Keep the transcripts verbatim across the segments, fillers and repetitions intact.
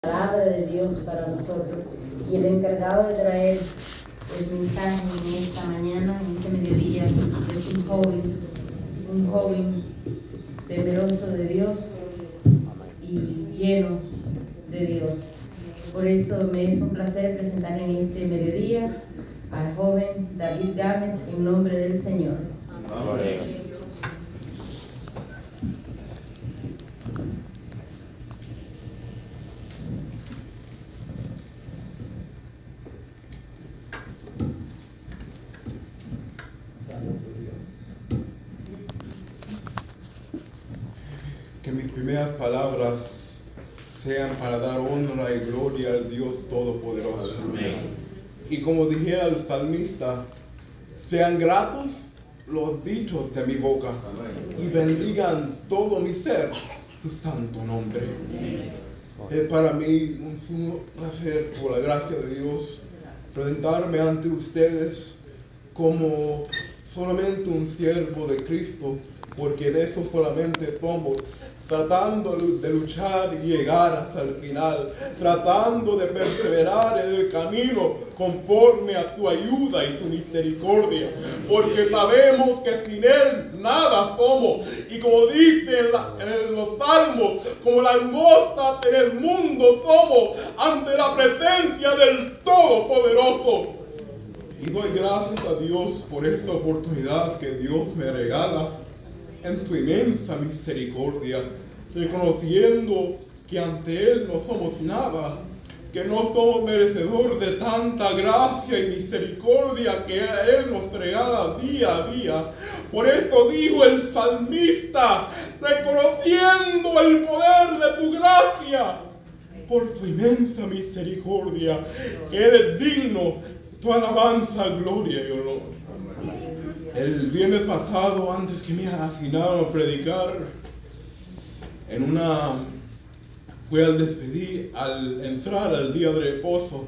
Palabra de Dios para nosotros, y el encargado de traer el mensaje en esta mañana, en este mediodía, es un joven, un joven temeroso de Dios y lleno de Dios. Por eso me es un placer presentar en este mediodía al joven David Gámez en nombre del Señor. Amén. Que mis primeras palabras sean para dar honra y gloria al Dios Todopoderoso. Amén. Y como dijera el salmista, sean gratos los dichos de mi boca. Amén. Y bendigan todo mi ser su santo nombre. Amén. Es para mí un sumo placer, por la gracia de Dios, presentarme ante ustedes como solamente un siervo de Cristo, porque de eso solamente somos, tratando de luchar y llegar hasta el final, tratando de perseverar en el camino conforme a su ayuda y su misericordia, porque sabemos que sin Él nada somos, y como dice en, la, en los salmos, como langostas en el mundo somos ante la presencia del Todopoderoso. Y doy gracias a Dios por esta oportunidad que Dios me regala en su inmensa misericordia, reconociendo que ante Él no somos nada, que no somos merecedores de tanta gracia y misericordia que Él nos regala día a día. Por eso dijo el salmista, reconociendo el poder de su gracia, por su inmensa misericordia, que Él es digno de tu alabanza, gloria y honor. El viernes pasado, antes que me asignaron a predicar, en una, fue al despedir, al entrar al día de reposo,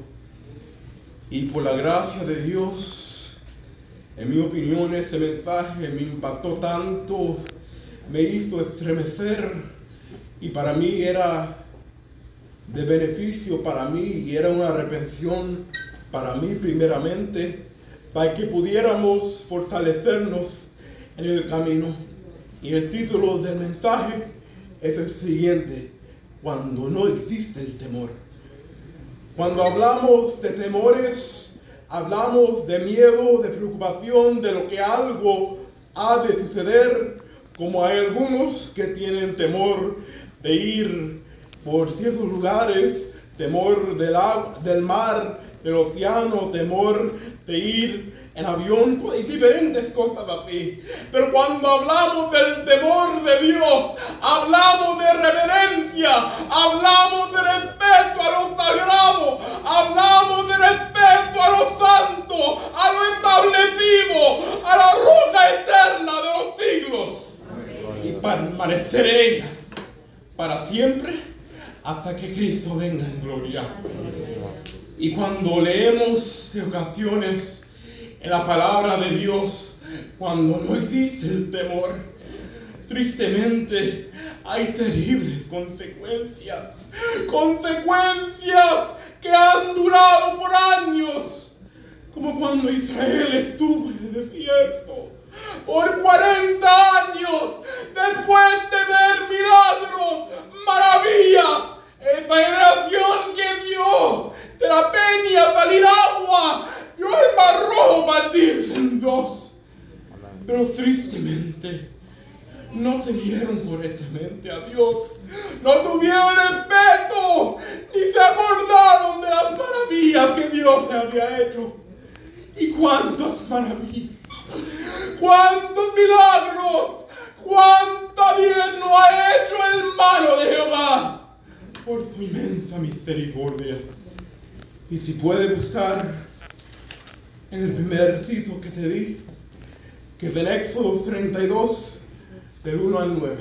y por la gracia de Dios, en mi opinión, ese mensaje me impactó tanto, me hizo estremecer, y para mí era de beneficio para mí, y era una repensión para mí primeramente, para que pudiéramos fortalecernos en el camino. Y el título del mensaje es el siguiente: cuando no existe el temor. Cuando hablamos de temores, hablamos de miedo, de preocupación, de lo que algo ha de suceder, como hay algunos que tienen temor de ir por ciertos lugares, temor del, agua, del mar, del océano, temor de ir en avión y diferentes cosas así. Pero cuando hablamos del temor de Dios, hablamos de reverencia, hablamos de respeto a lo sagrado, hablamos de respeto a lo santo, a lo establecido, a la roca eterna de los siglos. Amén. Y permanecer en ella para siempre hasta que Cristo venga en gloria. Amén. Y cuando leemos de ocasiones en la palabra de Dios, cuando no existe el temor, tristemente hay terribles consecuencias, consecuencias que han durado por años, como cuando Israel estuvo en el desierto por cuarenta años, después de ver milagros, maravillas. Esa generación que vio de la peña salir agua, vio el mar rojo partirse en dos. Pero tristemente no temieron correctamente a Dios, no tuvieron respeto, ni se acordaron de las maravillas que Dios le había hecho. ¿Y cuántas maravillas? ¿Cuántos milagros? ¿Cuánta bien no ha hecho el mano de Jehová por su inmensa misericordia? Y si puede buscar en el primer cito que te di, que es el Éxodo treinta y dos, del uno al nueve.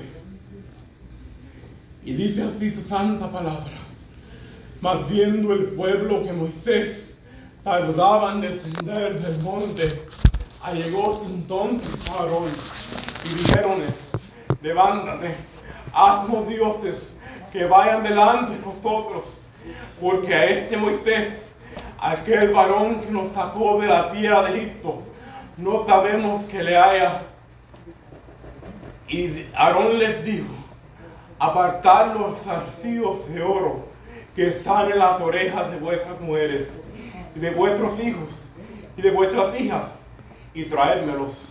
Y dice así su santa palabra: mas viendo el pueblo que Moisés tardaba en descender del monte, allegóse entonces a Aarón y dijeronle: levántate, haznos dioses que vayan delante de nosotros. porque a este Moisés, aquel varón que nos sacó de la tierra de Egipto, no sabemos que le haya. Y Aarón les dijo: apartad los zarcillos de oro que están en las orejas de vuestras mujeres, y de vuestros hijos, y de vuestras hijas, y traédmelos.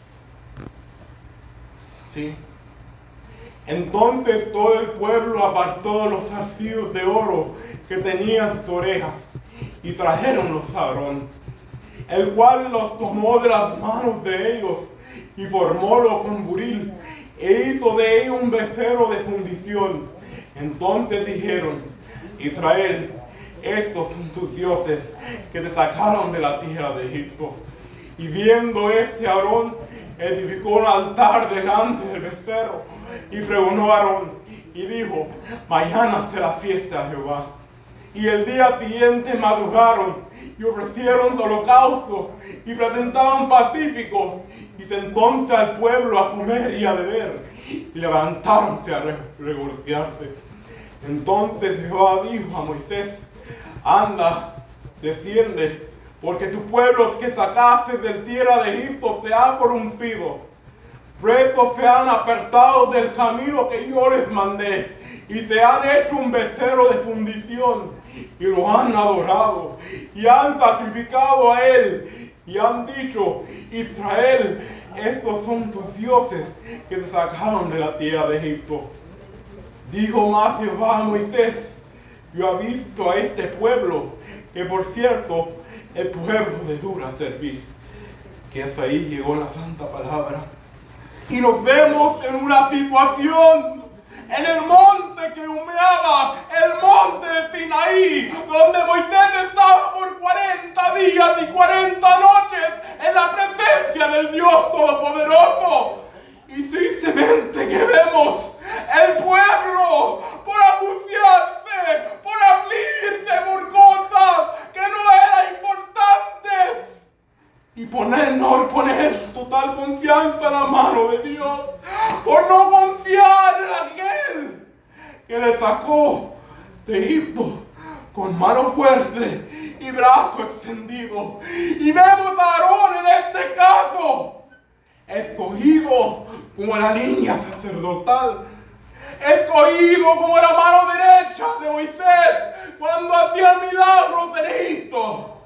¿Sí? Entonces todo el pueblo apartó los zarcillos de oro que tenían sus orejas, y trajeronlos a Aarón, el cual los tomó de las manos de ellos, y formólo con buril, e hizo de ellos un becerro de fundición. Entonces dijeron: Israel, estos son tus dioses que te sacaron de la tierra de Egipto. Y viendo este Aarón, edificó un altar delante del becerro, y pregonó a Aarón, y dijo: mañana será fiesta a Jehová. Y el día siguiente madrugaron, y ofrecieron holocaustos, y presentaban pacíficos, y entonces al pueblo a comer y a beber, y levantáronse a regocijarse. Entonces Jehová dijo a Moisés: anda, desciende, porque tu pueblo que sacaste de tierra de Egipto se ha corrompido. Presos se han apartado del camino que yo les mandé, y se han hecho un becerro de fundición, y lo han adorado, y han sacrificado a él, y han dicho: Israel, estos son tus dioses que te sacaron de la tierra de Egipto. Dijo más Jehová a Moisés: yo he visto a este pueblo, que por cierto es pueblo de dura cerviz. Que hasta ahí llegó la santa palabra. Y nos vemos en una situación en el monte que humeaba, el monte de Sinaí, donde Moisés estaba por cuarenta días y cuarenta noches en la presencia del Dios Todopoderoso. Y tristemente que vemos el pueblo por angustiarse, por afligirse por cosas que no eran importantes, y poner, no poner total confianza en la mano de Dios, por no confiar en aquel que le sacó de Egipto con mano fuerte y brazo extendido. Y vemos a Aarón en este caso escogido como la línea sacerdotal, escogido como la mano derecha de Moisés cuando hacía milagros en Egipto.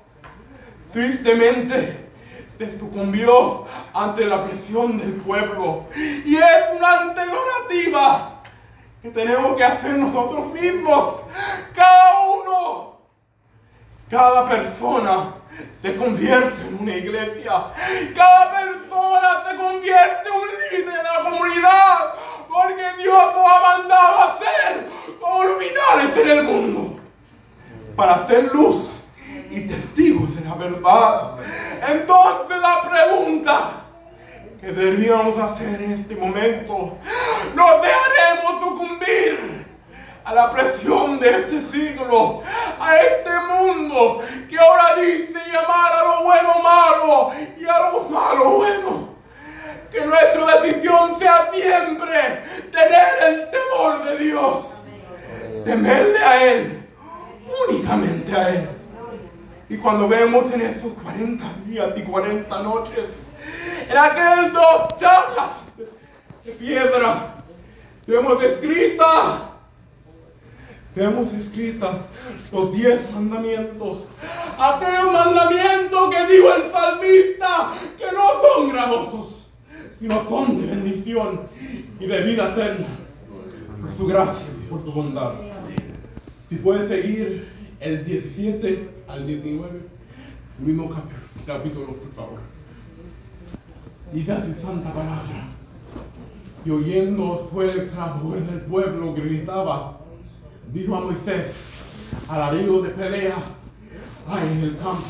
Tristemente se sucumbió ante la presión del pueblo, y es una alternativa que tenemos que hacer nosotros mismos. Cada uno, cada persona se convierte en una iglesia, cada persona se convierte en un líder en la comunidad, porque Dios nos ha mandado a ser como luminares en el mundo, para hacer luz y testigos de la verdad. Entonces la pregunta que deberíamos hacer en este momento: ¿nos dejaremos sucumbir a la presión de este siglo, a este mundo que ahora dice llamar a lo bueno malo y a lo malo bueno? Que nuestra decisión sea siempre tener el temor de Dios, temerle a Él, únicamente a Él. Y cuando vemos en esos cuarenta días y cuarenta noches, en aquel dos tablas de piedra, vemos escrita, vemos escrita los diez mandamientos, aquellos mandamientos que dijo el salmista que no son gravosos, sino son de bendición y de vida eterna, por su gracia y por su bondad. Si puedes seguir el diecisiete al diecinueve, el mismo cap- capítulo, por favor. Dice así santa palabra: y oyendo fue el clamor del pueblo que gritaba, dijo a Moisés: alarido de pelea hay en el campo.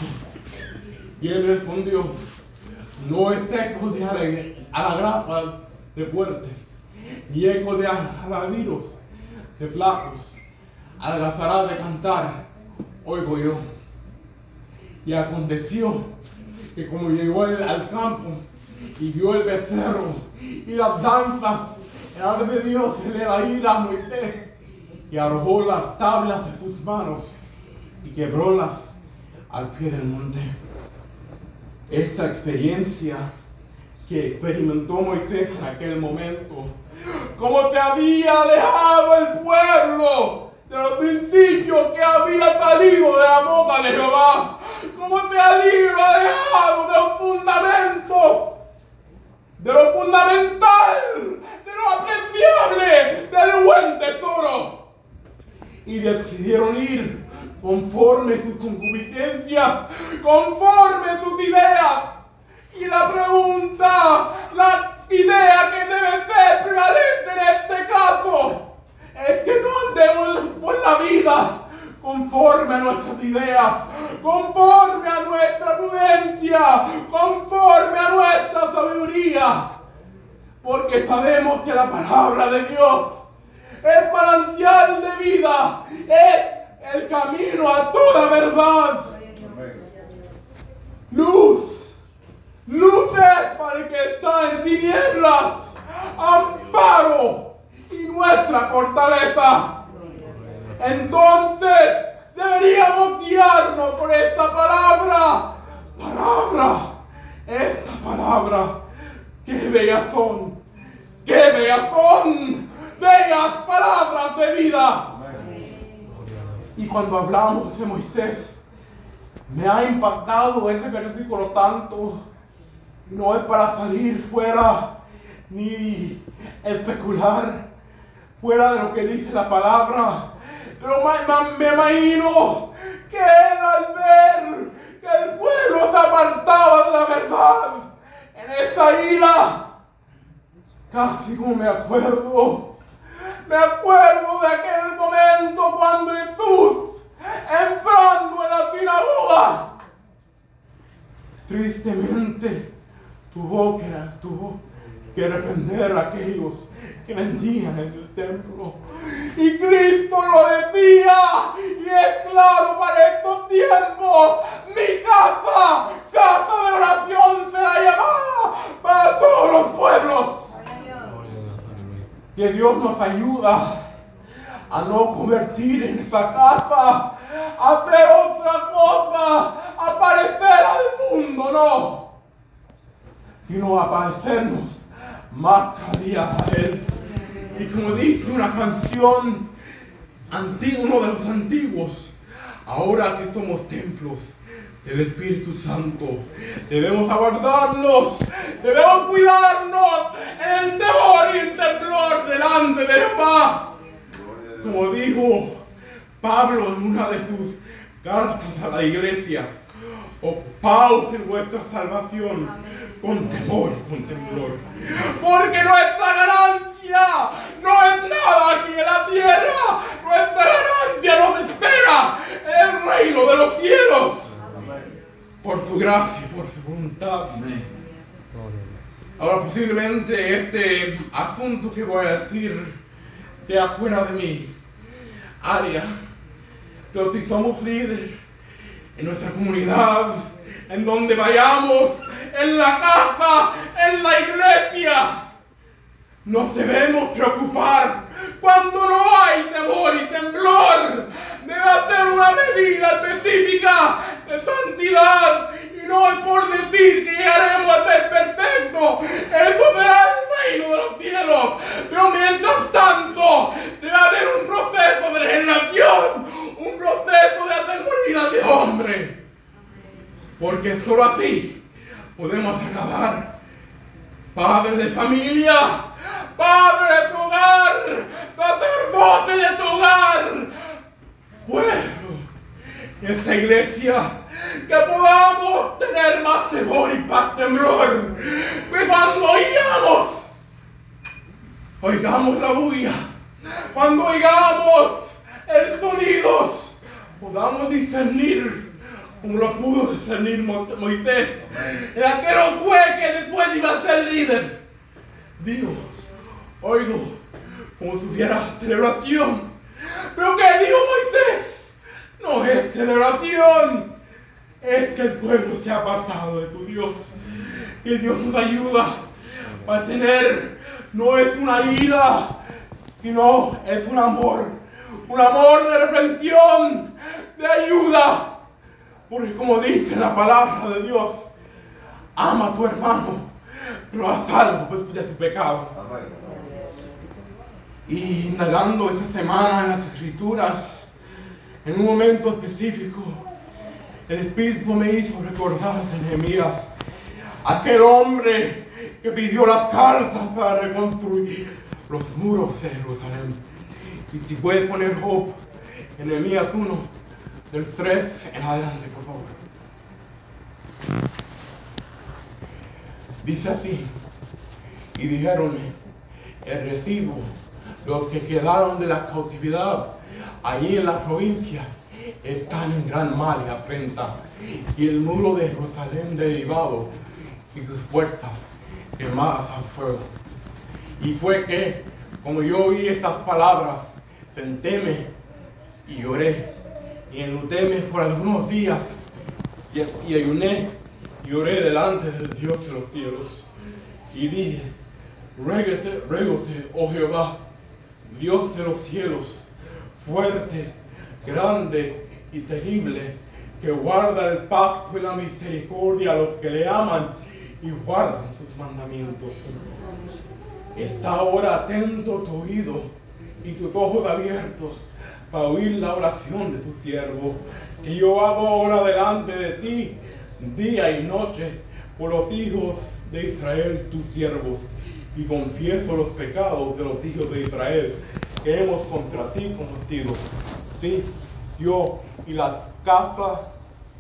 Y él respondió: no es eco de alagrafas de fuertes, ni eco de alaridos de flacos, algazará de cantar oigo yo. Y aconteció que como llegó él al campo y vio el becerro y las danzas delante de Dios, se le da ira a Moisés y arrojó las tablas de sus manos y quebrólas al pie del monte. Esta experiencia que experimentó Moisés en aquel momento, como se había alejado el pueblo de los principios que había salido de la boca de Jehová, como se había alejado de los fundamentos, de lo fundamental, de lo apreciable, del buen tesoro, y decidieron ir conforme sus concupiscencias, conforme sus ideas. Y la pregunta, la idea que debe ser prevalente en este caso, es que no andemos por la vida conforme a nuestras ideas, conforme a nuestra prudencia, conforme a nuestra sabiduría, porque sabemos que la palabra de Dios es manantial de vida, es el camino a toda verdad. Luz, luz es para el que está en tinieblas, amparo y nuestra fortaleza. Entonces deberíamos guiarnos por esta palabra, palabra, esta palabra. ¡Qué bellas son! ¡Qué bellas son! ¡Bellas palabras de vida! Y cuando hablamos de Moisés, me ha impactado ese versículo tanto. No es para salir fuera ni especular fuera de lo que dice la palabra, pero me, me imagino que él, al ver que el pueblo se apartaba de la verdad en esa ira, casi como me acuerdo, me acuerdo de aquel momento cuando Jesús, entrando en la sinagoga, tristemente tuvo que, tuvo que reprender a aquellos que vendían en el templo. Y Cristo lo decía, y es claro para estos tiempos: mi casa, casa de oración será llamada para todos los pueblos. Que Dios nos ayuda a no convertir en esa casa, a hacer otra cosa, a parecer al mundo, no, sino a parecernos más cada día a Él. Y como dice una canción antigua, uno de los antiguos, ahora que somos templos del Espíritu Santo, debemos aguardarnos, debemos cuidarnos en el temor y el temblor delante de Jehová. Como dijo Pablo en una de sus cartas a la iglesia: ocupaos en vuestra salvación con temor y con temblor, porque nuestra ganancia no es nada aquí en la tierra. Nuestra ganancia nos espera en el reino de los cielos, por su gracia y por su voluntad. Ahora, posiblemente este asunto que voy a decir sea fuera de mi área, pero si somos líderes en nuestra comunidad, en donde vayamos, en la casa, en la iglesia, nos debemos preocupar cuando no hay temor y temblor. Debe hacer una medida específica de santidad, y no es por decir que llegaremos a ser perfectos. Eso será el reino de los cielos. Pero mientras tanto, debe haber un proceso de regeneración, un proceso de hacer morir a Dios, hombre. Porque solo así podemos agradar. Padre de familia, padre de tu hogar, sacerdote de tu hogar, pueblo, esta iglesia, que podamos tener más temor y más temblor, que cuando oigamos, oigamos la bulla, cuando oigamos el sonido, podamos discernir como lo pudo discernir Moisés, en aquel fue que después iba a ser líder. Dios, oigo como si hubiera celebración. Pero ¿qué dijo Moisés? No es celebración, es que el pueblo se ha apartado de su Dios. Que Dios nos ayuda a tener, no es una ira, sino es un amor, un amor de reprensión, de ayuda. Porque como dice la palabra de Dios, ama a tu hermano, pero haz algo pues, de su pecado. Y indagando esa semana en las Escrituras, en un momento específico, el Espíritu me hizo recordar a Nehemías, aquel hombre que pidió las calzas para reconstruir los muros de Jerusalén. Y si puedes poner Job en Nehemías uno, del tres en adelante, por favor. Dice así: y dijéronme, el residuo, los que quedaron de la cautividad allí en la provincia, están en gran mal y afrenta, y el muro de Jerusalén derribado, y sus puertas quemadas al fuego. Y fue que, como yo oí estas palabras, sentéme y lloré, y enlutéme por algunos días, y, y ayuné y oré delante del Dios de los cielos, y dije, régate, régate, oh Jehová, Dios de los cielos, fuerte, grande y terrible, que guarda el pacto y la misericordia a los que le aman y guardan sus mandamientos. Está ahora atento tu oído y tus ojos abiertos para oír la oración de tu siervo, que yo hago ahora delante de ti, día y noche, por los hijos de Israel, tus siervos, y confieso los pecados de los hijos de Israel que hemos contra ti cometido. Sí, yo y la casa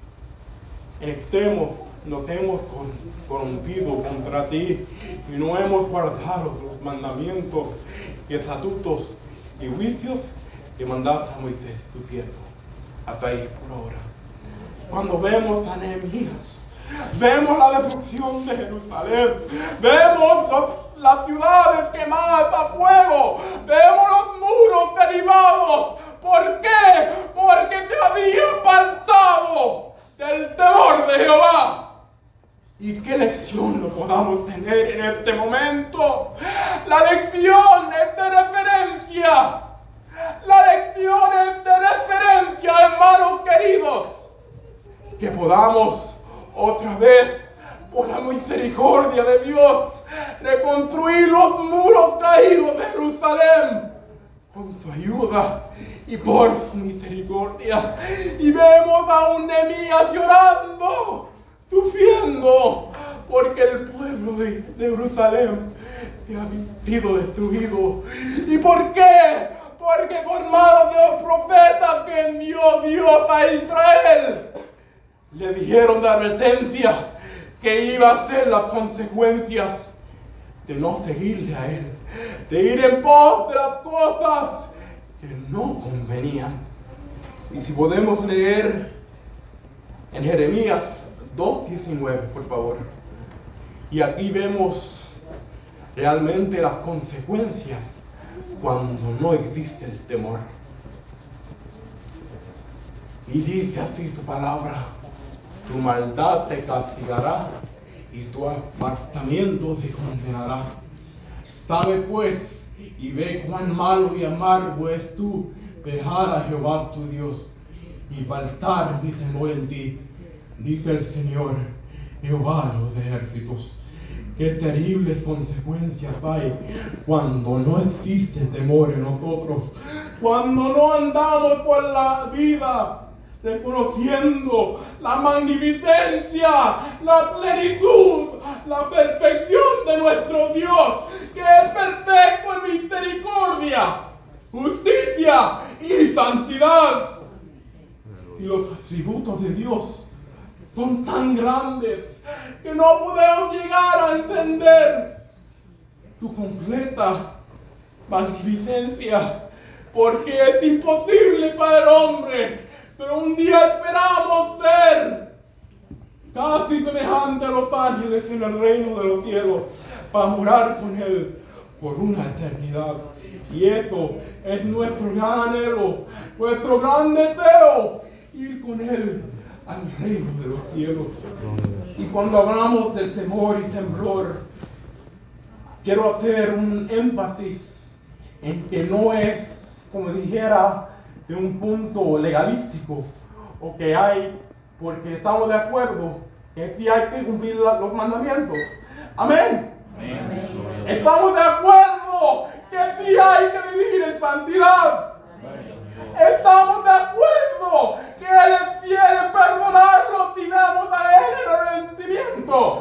en extremo nos hemos corrompido contra ti y no hemos guardado los mandamientos y estatutos y juicios que mandaste a Moisés, tu siervo. Hasta ahí por ahora. Cuando vemos a Nehemías, vemos la destrucción de Jerusalén, vemos los, las ciudades quemadas a fuego, vemos los muros derribados. ¿Por qué? Porque te había apartado del temor de Jehová. ¿Y qué lección lo podamos tener en este momento? La lección es de referencia. La lección es de referencia, hermanos queridos. Que podamos otra vez, por la misericordia de Dios, reconstruir los muros caídos de Jerusalén con su ayuda y por su misericordia. Y vemos a un Nehemías llorando, sufriendo, porque el pueblo de, de Jerusalén se ha sido destruido. ¿Y por qué? Porque por manos de los profetas que envió Dios a Israel, le dijeron de advertencia que iba a ser las consecuencias de no seguirle a él, de ir en pos de las cosas que no convenían. Y si podemos leer en Jeremías dos diecinueve, por favor. Y aquí vemos realmente las consecuencias cuando no existe el temor. Y dice así su palabra: tu maldad te castigará y tu apartamiento te condenará. Sabe pues y ve cuán malo y amargo es tú dejar a Jehová tu Dios y faltar mi temor en ti, dice el Señor, Jehová de los ejércitos. Qué terribles consecuencias hay cuando no existe temor en nosotros, cuando no andamos por la vida reconociendo la magnificencia, la plenitud, la perfección de nuestro Dios, que es perfecto en misericordia, justicia y santidad. Y los atributos de Dios son tan grandes que no podemos llegar a entender su completa magnificencia, porque es imposible para el hombre. Pero un día esperamos ser casi semejante a los ángeles en el reino de los cielos, para morar con Él por una eternidad. Y eso es nuestro gran anhelo, nuestro gran deseo, ir con Él al reino de los cielos. Y cuando hablamos del temor y temblor, quiero hacer un énfasis en que no es, como dijera de un punto legalístico o que hay porque estamos de acuerdo que sí hay que cumplir la, los mandamientos. Amén. Amén. Estamos de acuerdo que sí hay que vivir en santidad. Estamos de acuerdo que Él es fiel en perdonarnos si vamos a Él en arrepentimiento.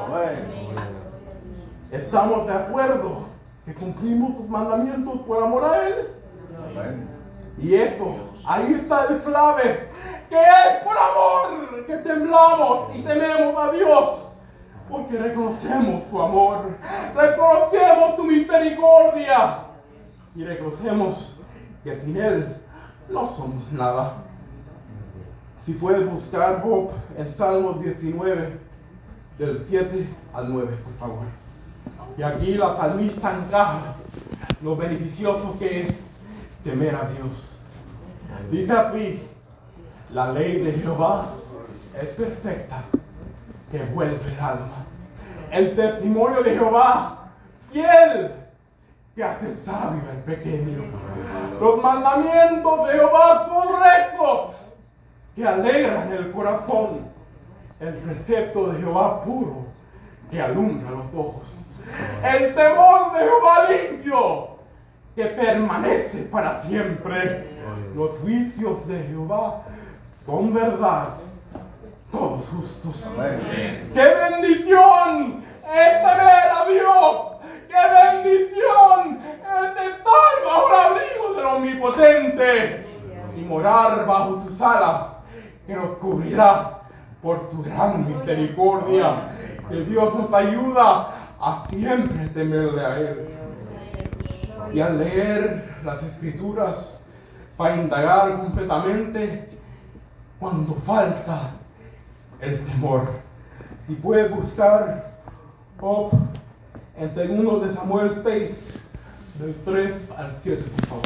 Estamos de acuerdo que cumplimos sus mandamientos por amor a Él. Y eso, ahí está el clave, que es por amor que temblamos y tememos a Dios. Porque reconocemos su amor, reconocemos su misericordia y reconocemos que sin Él no somos nada. Si puedes buscar Job en Salmos diecinueve, del siete al nueve, por favor. Y aquí la salmista encaja lo beneficioso que es temer a Dios. Dice así: la ley de Jehová es perfecta, que vuelve el alma. El testimonio de Jehová, fiel, que hace sabio al pequeño. Los mandamientos de Jehová son rectos, que alegran el corazón. El precepto de Jehová puro, que alumbra los ojos. El temor de Jehová limpio, que permanece para siempre. Los juicios de Jehová son verdad, todos justos. Amén. ¡Qué bendición es temer a Dios! ¡Qué bendición es estar bajo el abrigo del Omnipotente y morar bajo sus alas, que nos cubrirá por su gran misericordia! Que Dios nos ayuda a siempre temerle a Él. Y al leer las Escrituras, para indagar completamente cuando falta el temor. Si puedes buscar Job en segundo de Samuel seis, del tres al siete, por favor.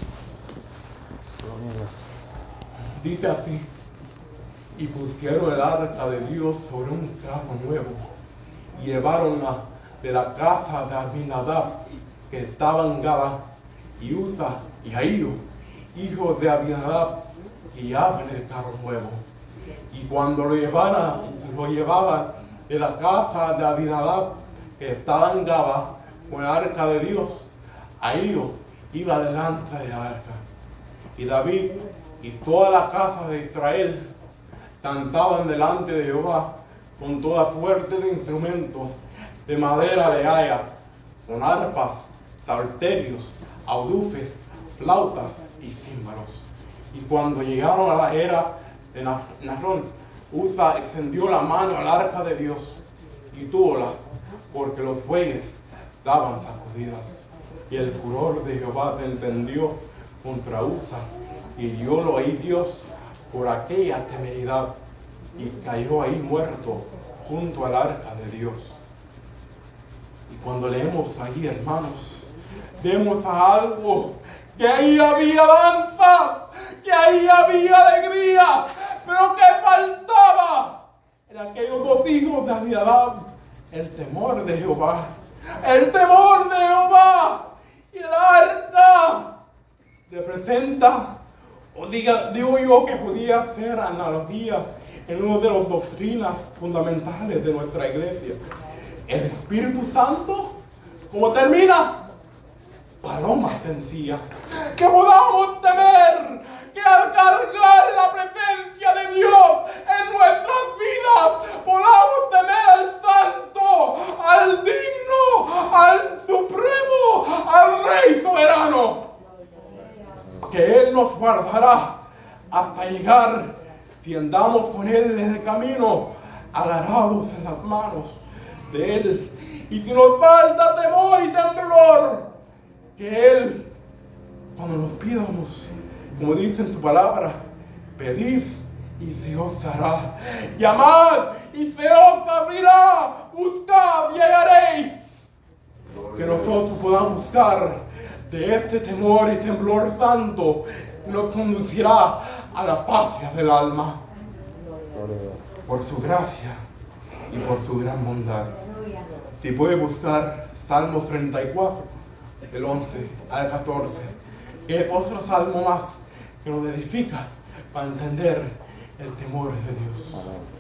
Dice así: y pusieron el arca de Dios sobre un carro nuevo, y llevaronla de la casa de Abinadab, que estaba en Gaba, y Uza y Ahío, hijos de Abinadab, guiaban el carro nuevo. Y cuando lo llevaban, lo llevaban de la casa de Abinadab, que estaba en Gaba, con el arca de Dios, Ahío iba delante del arca. Y David y toda la casa de Israel danzaban delante de Jehová con toda suerte de instrumentos de madera de haya, con arpas, salterios, audufes, flautas y címbalos. Y cuando llegaron a la era de Narón, Uza extendió la mano al arca de Dios y túvola, porque los bueyes daban sacudidas. Y el furor de Jehová se encendió contra Uza, y hiriólo ahí Dios por aquella temeridad, y cayó ahí muerto junto al arca de Dios. Y cuando leemos allí, hermanos, vemos a algo, que ahí había danza, que ahí había alegría, pero que faltaba en aquellos dos hijos de Abinadab el temor de Jehová, el temor de Jehová. Y el arca representa, o diga, digo yo que podía ser analogía en una de las doctrinas fundamentales de nuestra iglesia. El Espíritu Santo, ¿cómo termina? Paloma sencilla. Que podamos temer, que al cargar la presencia de Dios en nuestras vidas, podamos temer al Santo, al digno, al supremo, al Rey soberano. Que Él nos guardará hasta llegar, si andamos con Él en el camino, agarrados en las manos de Él. Y si nos falta temor y temblor, que Él, cuando nos pidamos, como dice en su palabra, pedid y se os dará, llamad y se os abrirá, buscad y hallaréis. Que nosotros podamos buscar de ese temor y temblor santo, que nos conducirá a la paz del alma, por su gracia y por su gran bondad. Si puede buscar Salmos treinta y cuatro, del once al catorce, que es otro salmo más que nos edifica para entender el temor de Dios. Amén.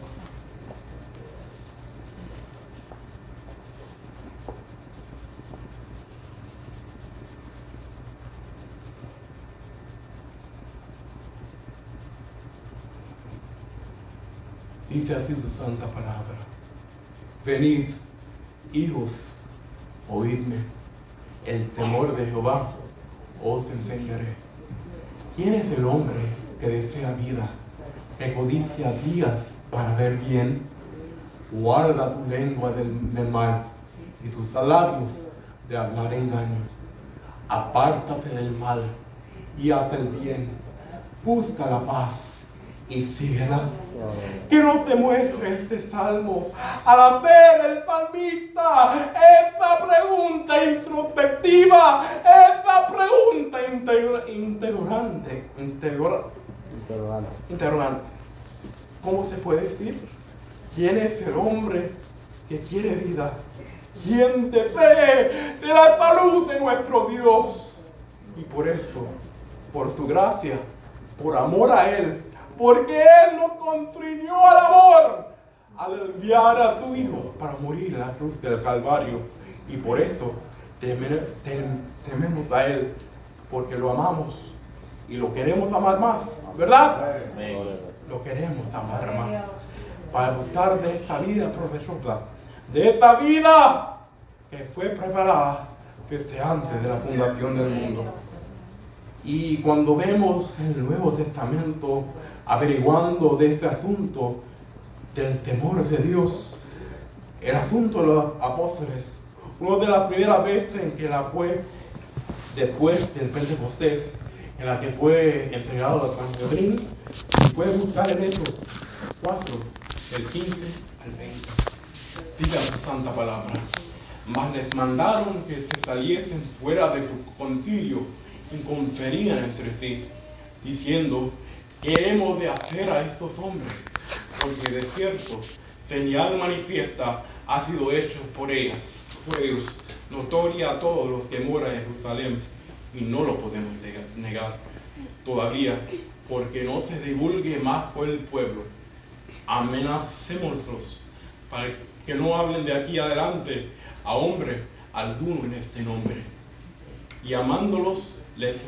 Dice así su santa palabra: venid, hijos, oídme, el temor de Jehová os enseñaré. ¿Quién es el hombre que desea vida, que codicia días para ver bien? Guarda tu lengua del, del mal y tus labios de hablar engaño. Apártate del mal y haz el bien. Busca la paz y síguela. Que nos demuestre este salmo al hacer el salmista esa pregunta introspectiva, esa pregunta integr- integrante, integra- Interrogante. interrogante. ¿Cómo se puede decir? ¿Quién es el hombre que quiere vida? ¿Quién desee de la salud de nuestro Dios? Y por eso, por su gracia, por amor a Él, porque Él nos constriñó al amor al enviar a su Hijo para morir en la cruz del Calvario. Y por eso teme- tem- tememos a Él, porque lo amamos y lo queremos amar más, ¿verdad? Lo queremos amar más, para buscar de esa vida provechosa, de esa vida que fue preparada desde antes de la fundación del mundo. Y cuando vemos el Nuevo Testamento averiguando de este asunto del temor de Dios, el asunto de los apóstoles, una de las primeras veces en que la fue después del Pentecostés, en la que fue entregado a San Pedrín, y puede buscar en Hechos cuatro, del quince al veinte. Diga su santa palabra: mas les mandaron que se saliesen fuera de su concilio y conferían entre sí, diciendo: ¿qué hemos de hacer a estos hombres? Porque de cierto, señal manifiesta ha sido hecho por ellas, por ellos, notoria a todos los que moran en Jerusalén, y no lo podemos negar todavía, porque no se divulgue más por el pueblo. Amenacémoslos para que no hablen de aquí adelante a hombre alguno en este nombre. Y amándolos, les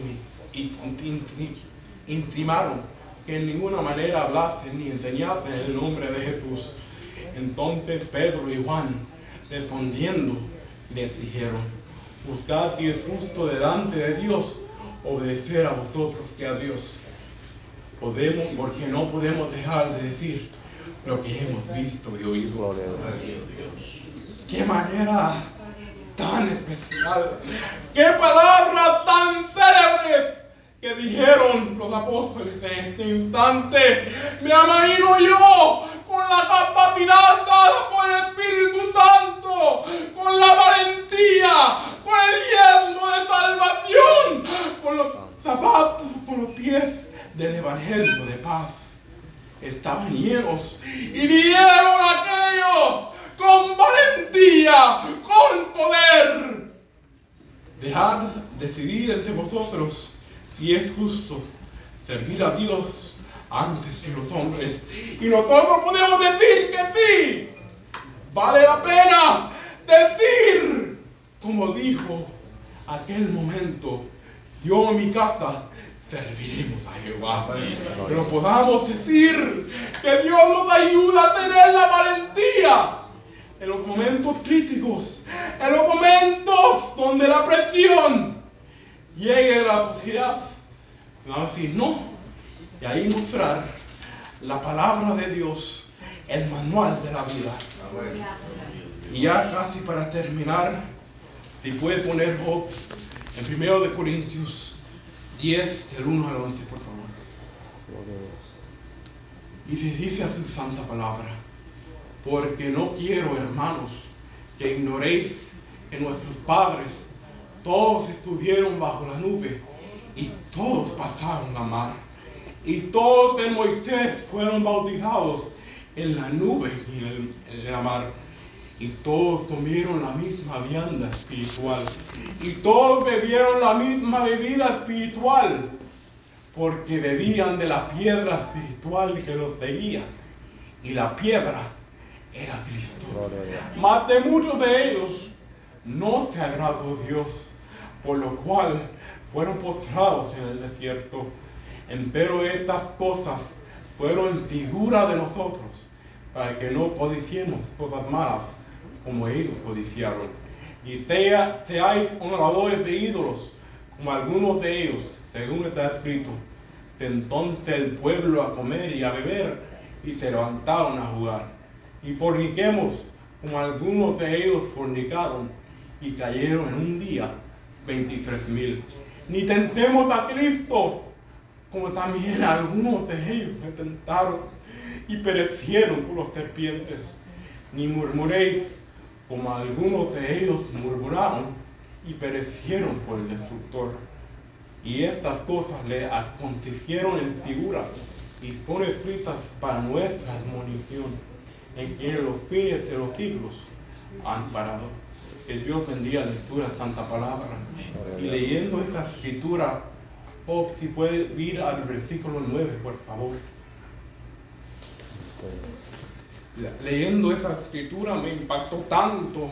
intimaron que en ninguna manera hablasen ni enseñasen en el nombre de Jesús. Entonces Pedro y Juan, respondiendo, les dijeron: juzgad si es justo delante de Dios obedecer a vosotros que a Dios. Podemos, porque no podemos dejar de decir lo que hemos visto y oído. ¡Qué manera tan especial! ¡Qué palabras tan célebres que dijeron los apóstoles en este instante! Me imagino yo con la capacidad dada por el Espíritu Santo, con la valentía, con el yelmo de salvación, con los zapatos, con los pies del Evangelio de paz. Estaban llenos y dieron a aquellos con valentía, con poder. Dejad decidir entre vosotros si es justo servir a Dios antes que los hombres. Y nosotros podemos decir que sí. Vale la pena decir, como dijo aquel momento: yo en mi casa serviremos a Jehová. Pero podamos decir que Dios nos ayuda a tener la valentía en los momentos críticos, en los momentos donde la presión llegue a la sociedad. Vamos a decir no, y ahí mostrar la palabra de Dios, el manual de la vida. Y ya casi para terminar, si puede poner Job en primero de Corintios diez, del uno al once, por favor. Y se dice a su santa palabra: porque no quiero, hermanos, que ignoréis que nuestros padres todos estuvieron bajo la nube, y todos pasaron la mar, y todos en Moisés fueron bautizados en la nube y en, el, en la mar, y todos comieron la misma vianda espiritual, y todos bebieron la misma bebida espiritual, porque bebían de la piedra espiritual que los seguía, y la piedra era Cristo. Mas de muchos de ellos no se agradó Dios, por lo cual fueron postrados en el desierto. Empero estas cosas fueron figura de nosotros, para que no codiciemos cosas malas como ellos codiciaron. Y sea, seáis honradores de ídolos, como algunos de ellos, según está escrito. Entonces el pueblo a comer y a beber, y se levantaron a jugar. Y forniquemos, como algunos de ellos fornicaron, y cayeron en un día veintitrés mil. Ni tentemos a Cristo, como también algunos de ellos me tentaron, y perecieron por las serpientes. Ni murmuréis, como algunos de ellos murmuraron, y perecieron por el destructor. Y estas cosas le acontecieron en figura, y son escritas para nuestra admonición, en quien los fines de los siglos han parado. Que Dios bendiga la lectura de Santa Palabra. Y leyendo esta escritura, oh, si puede ir al versículo nueve, por favor. Leyendo esa escritura me impactó tanto,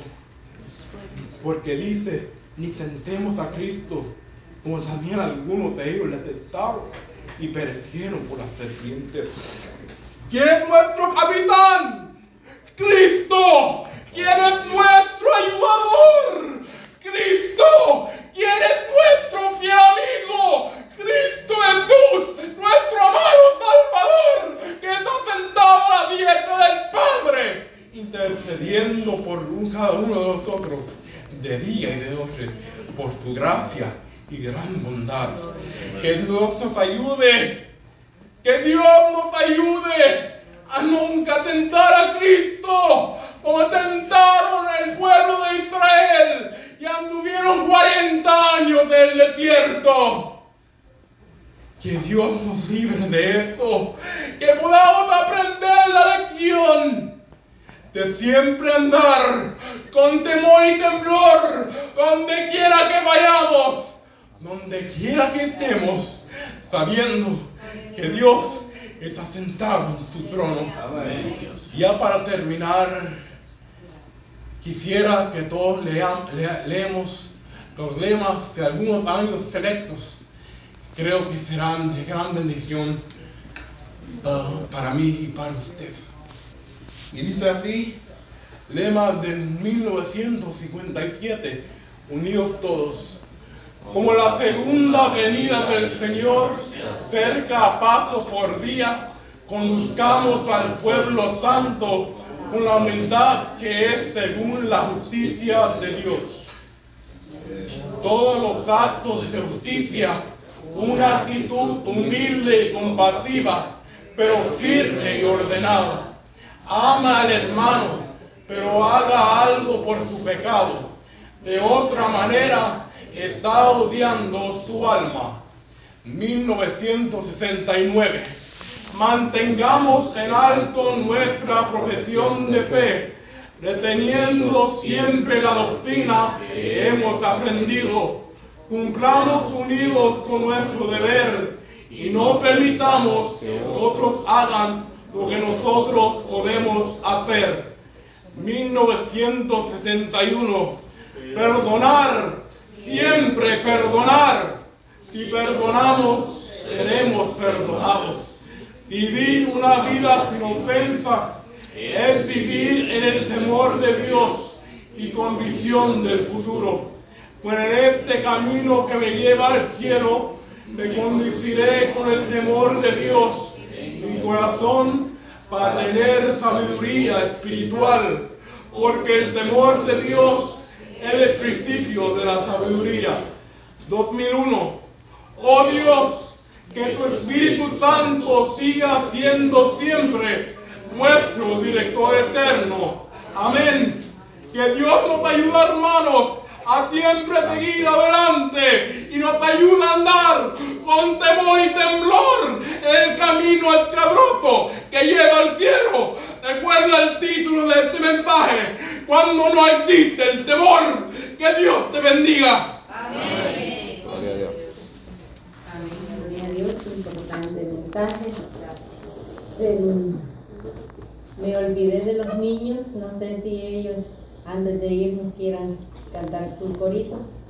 porque dice, ni tentemos a Cristo, como también algunos de ellos le tentaron y perecieron por las serpientes. ¿Quién es nuestro capitán? ¡Cristo! ¿Quién es nuestro ayudador? ¡Cristo! ¿Quién es nuestro fiel amigo? ¡Cristo Jesús, nuestro amado Salvador, que está sentado a la diestra del Padre, intercediendo por cada uno de nosotros, de día y de noche, por su gracia y gran bondad. Que Dios nos ayude, que Dios nos ayude a nunca tentar a Cristo, como tentaron el pueblo de Israel y anduvieron cuarenta años del desierto. Que Dios nos libre de esto, que podamos aprender la lección de siempre andar con temor y temblor donde quiera que vayamos, donde quiera que estemos, sabiendo que Dios está sentado en su trono. Ya para terminar, quisiera que todos leam, le, leemos los lemas de algunos años selectos. Creo que serán de gran bendición uh, para mí y para usted. Y dice así, lema del mil novecientos cincuenta y siete, unidos todos. Como la segunda venida del Señor, cerca a paso por día, conduzcamos al pueblo santo con la humildad que es según la justicia de Dios. Todos los actos de justicia, una actitud humilde y compasiva, pero firme y ordenada. Ama al hermano, pero haga algo por su pecado. De otra manera, está odiando su alma. mil novecientos sesenta y nueve. Mantengamos en alto nuestra profesión de fe, reteniendo siempre la doctrina que hemos aprendido. Cumplamos unidos con nuestro deber y no permitamos que otros hagan lo que nosotros podemos hacer. mil novecientos setenta y uno. Perdonar, siempre perdonar. Si perdonamos, seremos perdonados. Vivir una vida sin ofensas es vivir en el temor de Dios y con visión del futuro. Pues en este camino que me lleva al cielo, me conduciré con el temor de Dios en mi corazón para tener sabiduría espiritual, porque el temor de Dios es el principio de la sabiduría. dos mil uno. Oh Dios, que tu Espíritu Santo siga siendo siempre nuestro director eterno. Amén. Que Dios nos ayude, hermanos, a siempre seguir adelante y nos ayuda a andar con temor y temblor en el camino escabroso que lleva al cielo. Recuerda el título de este mensaje: cuando no existe el temor. Que Dios te bendiga. Amén. Gloria a Dios. Amén. Gloria a Dios. mensaje. Eh, me olvidé de los niños, no sé si ellos antes de irnos quieran cantar su corito.